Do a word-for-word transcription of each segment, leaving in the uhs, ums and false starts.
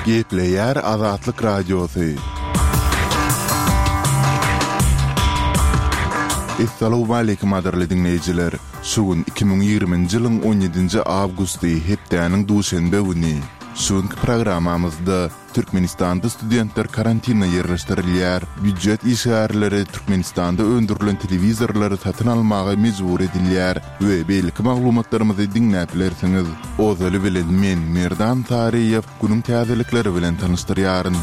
Gepleyer Azatlyk Radiosu. Assalamu alaykum adarly dinleyijiler. Şugun iki bin ýygrymynjy ýylyň on ýedinji awgusty hepdäniň duşanbe güni. Şuňky programamyzda Türkmenistanda studentler karantina ýerleşdirilýär. Büdjet işgärleri Türkmenistanda öndürilen telewizorlary satyn almagy mejbur edilýär we belki maglumatlarymyzy dinläplersiňiz. Ozaly bilen men Merdan Tariýew günüň täzelikleri bilen tanıştyrýaryn.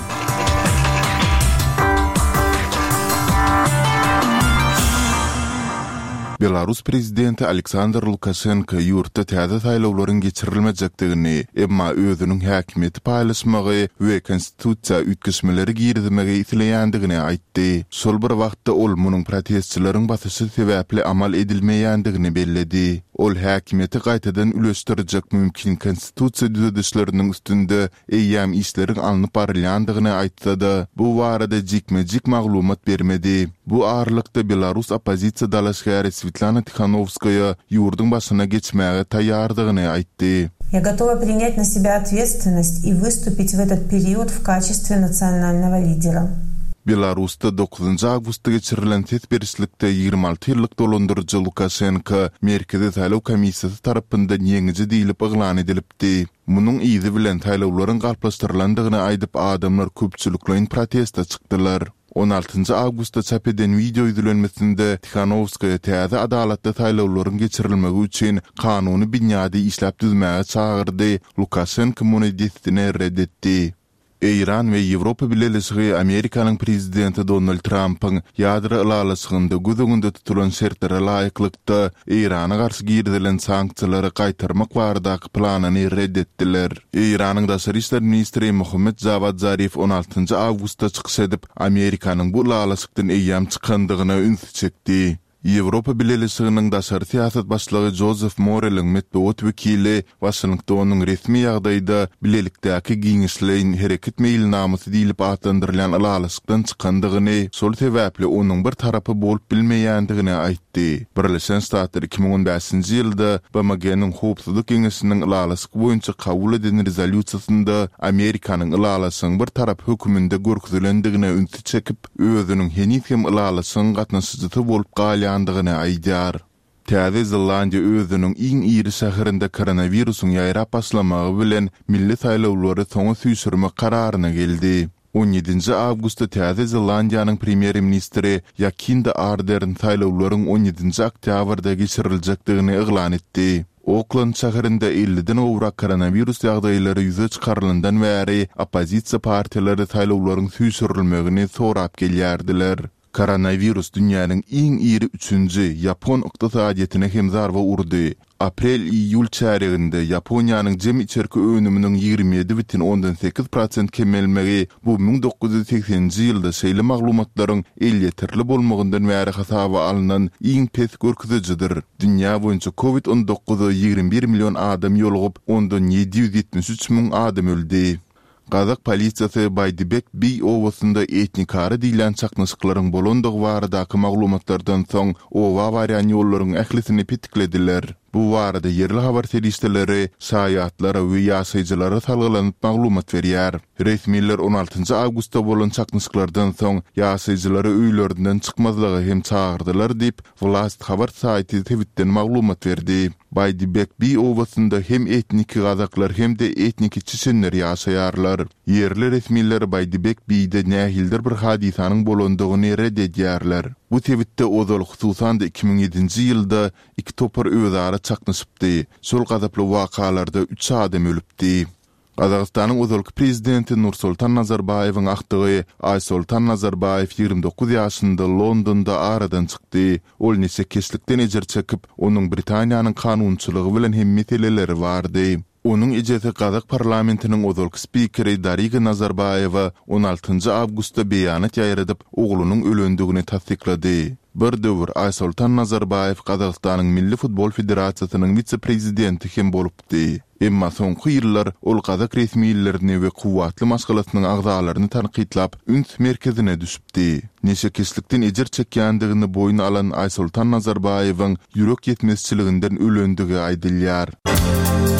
Belarus prezidenti Aleksandr Lukashenko ýurtda täze saýlawlaryň geçirilmejekdigini, emma özüniň häkimeti paýlaşmagy we konstitusiýa ütküsmeleri girdirmegi isleýändigini aýtdy. Şol bir wagtda ol munyň protestçilerin basyşy sebäpli amal edilmeýändigini belledi. Ol häkimeti gaýtadan üleşdirjek mümkin konstitusiýa düzedişleriniň üstünde eýýäm işleriň alınıp barylýandygyny aýtdy. Bu barada jikmejik maglumat bermedi. Bu aralykda Belarus opozisiýa dalaşgary Svetlana Tikhanovskaya ýurdun başyna geçmäge taýýardygyny aýtdy. Я готова принять на себя ответственность и выступить в этот период в качестве национального лидера. Belarusda dokuzunji awgustda geçirilen tetberislikde ýygrima alty ýyllyk dolandyrjy Lukashenko Merkezi Saýlaw Komissiýasy tarapyndan ýeňiji diýilip eglan edilipdi. Munyň izi bilen saýlawlaryň galplaşdyrlandygyny aýdyp adamlar köpçülikleň protesta çykdylar. on altynji awgustda çap eden video ýüzlenmesinde Tikhanovskaya täze adalatda saýlawlaryň geçirilmegi üçin kanuny binýady işläp düzmäge çagyrdy. Lukashenko muny destine reddetdi. İran we Ýewropa Birleşigi Amerikanyň prezidenti Donald Trump'yň ýadra ylalaşygynda gözüňde tutulan şertlere laýyklykda Irana garşy girdilen sanksiýalary gaýtarmak baradaky planyny reddetdiler. Iranyň daşary işler ministri Mohammed Javad Zarif on altynji awgustda çykyş edip Amerikanyň bu ylalaşykdan eýýäm çykandygyna üns çekdi. Ýewropa Birleşiginiň daşary siýasat başlygy Joseph Borrell'in medeniýet wekili Washingtonyň resmi ýagdaýda bilelikdäki giňişleýin hereket meýilnamasy diýilip atandyrılan ylalaşykdan çykandygyny, şol sebäpli onuň bir tarapy bolup bilmeýändigini aýtdy. Birleşen Ştatlar iki bin on beşinji ýylda B M G'niň howpsuzlyk Geňeşiniň ylalaşyk boýunça kabul edilen rezolýusiýasynda Amerikanyň ylalaşygyň bir tarap höküminde görkezlendigine üns çekip özüniň henüzem ylalaşygyň gatnaşyjy bolup galýan andygyny aýdýar. Täze Zelandiýa özüniň iň iri şäherinde koronawirusyň ýaýrap başlamagy bilen milli saýlawlary soňa süýsürmek kararyna geldi. on ýedinji awgustda Täze Zelandiýanyň premier ministri Jacinda Ardern saýlawlaryň on ýedinji oktýabrda geçiriljekdigini eglan etdi. Oakland şäherinde elliden owrak koronawirus ýagdaýlary ýüze çykarylandan bäri opozisiýa partiýalary saýlawlaryň süýsürilmegini sorap gelýärdiler. Koronavirus dünýäniň iň iri üçünji Ýapon ykdysadyetine hem zarba urdy. Aprel-iýul çäreginde Ýaponiýanyň jem içerki önüminiň ýygrimi ýedi bitin ondan sekiz prosent kemelmegi bu bin dokuz ýüz seksenji ýylda şeýle maglumatlaryň el ýeterli bolmagyndan bäri hasaba alynan iň pes görkezijidir. Dünýä boýunça covid on dokuzy ýygrimi bir million adam ýolugyp ondan ýedi ýüz ýetmiş üç miň adam öldi. Gazak polisiýasy Baydybek Bey owasynda etnikary diýilen çaknaşyklaryň bolandygy baradaky maglumatlardan soň owa barýan ýollaryň ählisini petiklediler. Bu barada yerli habar serişdeleri, saýatlara we ýaşaýjylara salgylanyp maglumat berýär. Resmiler on altynji awgustda bolan çaknaşyklardan soň ýaşaýjylary öýlerinden çykmazlygy hem çagyrdylar diýip Vlast habar saýty Twitterden maglumat berdi. Baydybek Bey owasynda hem etnik gazaklar hem de etnik çeçenler ýaşaýarlar. Yerli resmiler Baydybek Bey'de nähildir bir hadisanyň bolandygyny reddedýärler. Bu Twitter'de ozal hususan da iki bin ýedinji ýylda iki topar özara çaknaşypdy. Şol gazaply wakalarda üç adam ölüpdi. Qazaqstanyň ozalky prezidenti Nursultan Nazarbayewiň agtygy Aysultan Nazarbayew ýygrimi dokuz ýaşynda Londonda aradan çykdy. Ol nese keslikden ejer çekip, onuň Britaniýanyň kanunçylygy bilen hem meseleleri bardy. Onun ejeti Qazaq parlamentiniň ozalky spikeri Dariga Nazarbayewa on altynji awgustda beýanat ýaýradyp oglunyň ölendigini tasdiklady. Bir döwür Aysultan Nazarbayew Qazaqstanyň Milli Futbol Federasiýasynyň vitse-prezidenti hem bolupdy. Emma soňky ýyllar ol Qazaq resmiýetlerini we kuwatly maşgalatynyň agzalaryny tanqidlap üns merkezine düşüpdi. Neşe keslikden ejer çekýändigini boýuna alan Aysultan Nazarbayewiň ýürek ýetmezçiliginden ölendigi aýdylýar.